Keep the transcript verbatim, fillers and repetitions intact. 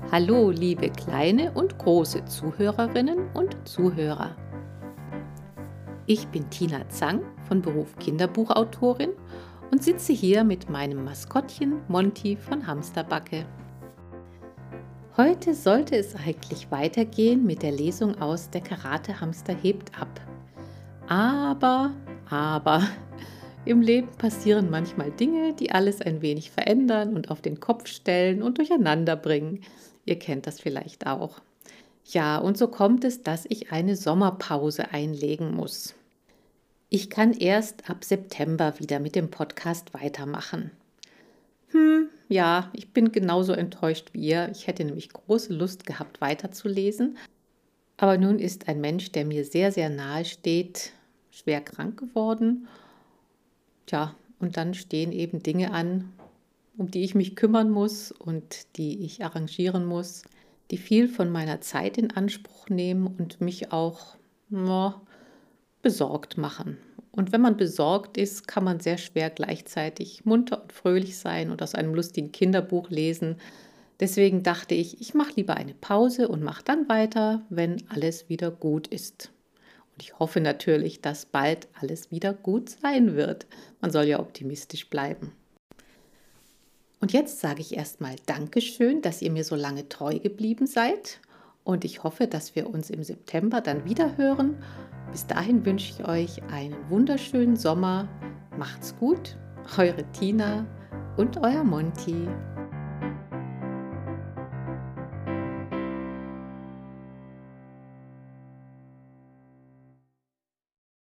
Hallo, liebe kleine und große Zuhörerinnen und Zuhörer. Ich bin Tina Zang, von Beruf Kinderbuchautorin und sitze hier mit meinem Maskottchen Monty von Hamsterbacke. Heute sollte es eigentlich weitergehen mit der Lesung aus Der Karate-Hamster hebt ab. Aber, aber, im Leben passieren manchmal Dinge, die alles ein wenig verändern und auf den Kopf stellen und durcheinander bringen. Ihr kennt das vielleicht auch. Ja, und so kommt es, dass ich eine Sommerpause einlegen muss. Ich kann erst ab September wieder mit dem Podcast weitermachen. Hm, ja, ich bin genauso enttäuscht wie ihr. Ich hätte nämlich große Lust gehabt, weiterzulesen. Aber nun ist ein Mensch, der mir sehr, sehr nahe steht, schwer krank geworden. Tja, und dann stehen eben Dinge an, um die ich mich kümmern muss und die ich arrangieren muss, die viel von meiner Zeit in Anspruch nehmen und mich auch na, besorgt machen. Und wenn man besorgt ist, kann man sehr schwer gleichzeitig munter und fröhlich sein und aus einem lustigen Kinderbuch lesen. Deswegen dachte ich, ich mache lieber eine Pause und mache dann weiter, wenn alles wieder gut ist. Und ich hoffe natürlich, dass bald alles wieder gut sein wird. Man soll ja optimistisch bleiben. Und jetzt sage ich erstmal Dankeschön, dass ihr mir so lange treu geblieben seid. Und ich hoffe, dass wir uns im September dann wieder hören. Bis dahin wünsche ich euch einen wunderschönen Sommer. Macht's gut, eure Tina und euer Monty.